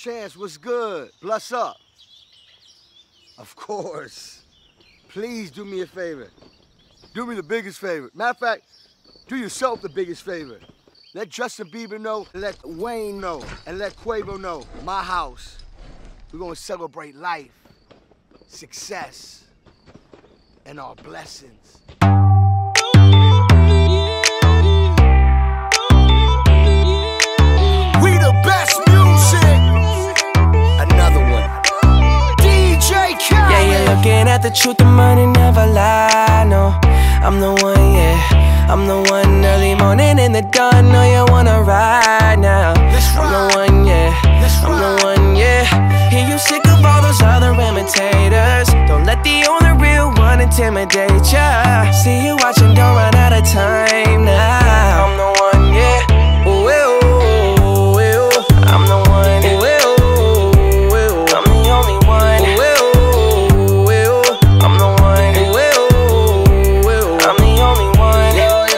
Chance, what's good? Bless up. Of course. Please do me a favor. Do me the biggest favor. Matter of fact, do yourself the biggest favor. Let Justin Bieber know, let Wayne know, and let Quavo know. My house. We're gonna celebrate life, success, and our blessings. We the best music. Another one. DJ Khaled. Yeah, you're looking at the truth, the money never lie, no. I'm the one, yeah. I'm the one early morning in the dawn. Know you wanna ride now. I'm the one, yeah. I'm the one, yeah. Hear you sick of all those other imitators. Don't let the only real one intimidate ya. See you watching, don't run out of time now. I'm the one, yeah. Ooh, ooh, ooh. I'm the one, ooh, ooh, ooh. I'm the only one, ooh, ooh, ooh. I'm the one, ooh, ooh, ooh. I'm the only one.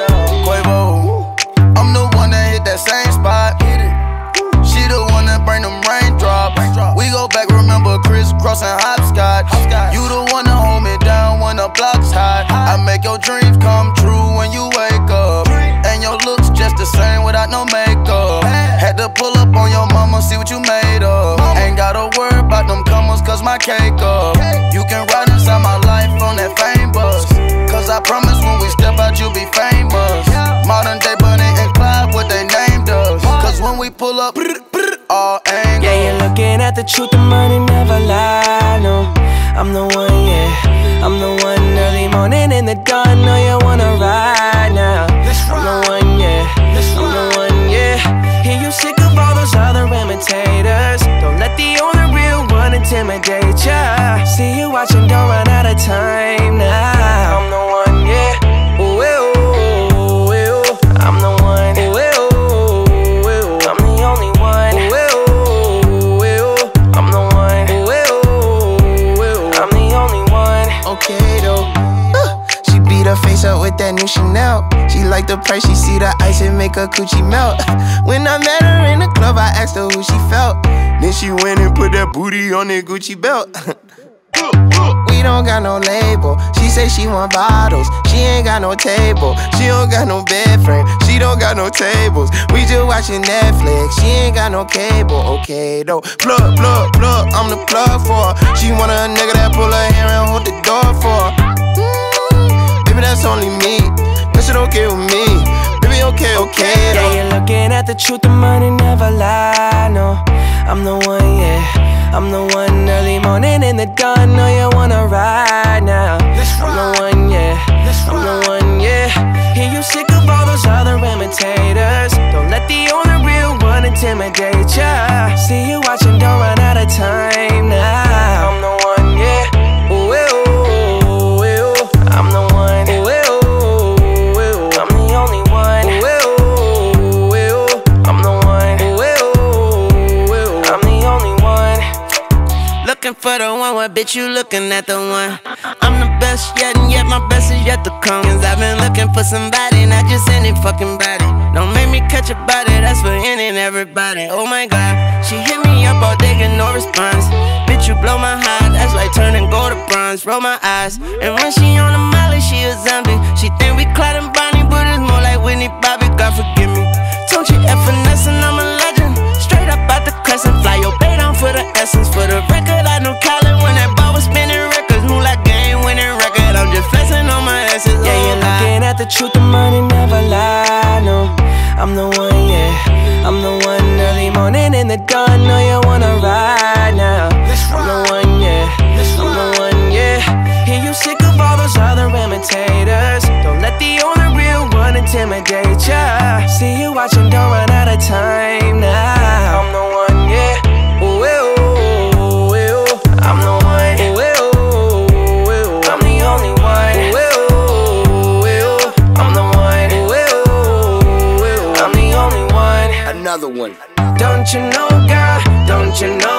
Quavo, I'm the one that hit that same spot. She the one that bring them raindrops. We go back, remember crisscrossing hopscotch. You the one that hold me down when the block's hot. I make your dreams come true when you wake up. And your looks just the same without no makeup. Had to pull up on your mama, see what you made of. Ain't gotta worry about them comers, cause my cake up. You can ride inside my life on that fame bus. Cause I promise when we step out, you'll be famous. Modern day Bonnie and Clyde, what they named us. Cause when we pull up, all angles. Yeah, you're looking at the truth, the money never lie, no. I'm the one, yeah. I'm the one early morning in the dawn. Know you wanna ride now. I'm the one, yeah. I'm the one, yeah. Hear you sick of all those other imitators. Don't let the only real one intimidate ya. See you watching, don't run out of time now. I'm the one, yeah. Ooh, ooh, ooh. I'm the one, ooh, ooh, ooh. I'm the only one, ooh, ooh, ooh. I'm the one, ooh, ooh, ooh. I'm the only one. Okay though, she beat her face up with that new Chanel. She like the price, she see the ice and make her coochie melt. When I met her in the club, I asked her who she felt. Then she went and put that booty on that Gucci belt. We don't got no label. She say she want bottles. She ain't got no table. She don't got no bed frame. She don't got no tables. We just watching Netflix. She ain't got no cable. Okay though. Plug, plug, plug. I'm the plug for her. She want a nigga that pull her hair and hold the door for her. Baby, that's only me. That shit okay with me. Baby, okay, okay though. Yeah, you're looking at the truth, the money never lie, no. I'm the one, yeah. I'm the one early morning in the dawn. Know you wanna ride now. I'm the one, yeah. I'm the one, yeah. Hear you sick of all those other imitators. Don't let the only real one intimidate ya. See you watching, don't run out of time now. I'm the one, yeah. Ooh, ooh, ooh. I'm the one, ooh, ooh, ooh. I'm the only one, ooh, ooh, ooh. I'm the one, ooh, ooh, ooh. I'm the only one. Looking for the one, what bitch you looking at the one? I'm the best yet, and yet my best is yet to come. Cause I've been looking for somebody, not just any fucking body. Don't make me catch a body, that's for any and everybody. Oh my god, she hit me up all day, get no response. Bitch, you blow my heart, that's like turning gold to bronze. Roll my eyes, and when she on the molly, she a zombie. She think we Clyde and Bonnie, but it's more like Whitney Bobby, God forgive me. Don't you F finesse and I'm a legend. Straight up out the crescent, fly your bay down for the essence. For the record, I knew Khaled when that ball was spinning records. Move like game winning record, I'm just flexing on my essence. Yeah, you're looking at the truth, the money never lie, no. I'm the one, yeah. I'm the one early morning in the dawn. Know you wanna ride now. I'm the one, yeah. I'm the one, yeah. Hear you sick of all those other imitators. Don't let the only real one intimidate ya. See you watching, don't run out of time now. I'm the one, yeah. Ooh, ooh, ooh. I'm the one, ooh, ooh, ooh. I'm the only one, ooh, ooh, ooh. I'm the one, ooh, ooh, ooh. I'm the only one. Another one. Don't you know, girl? Don't you know?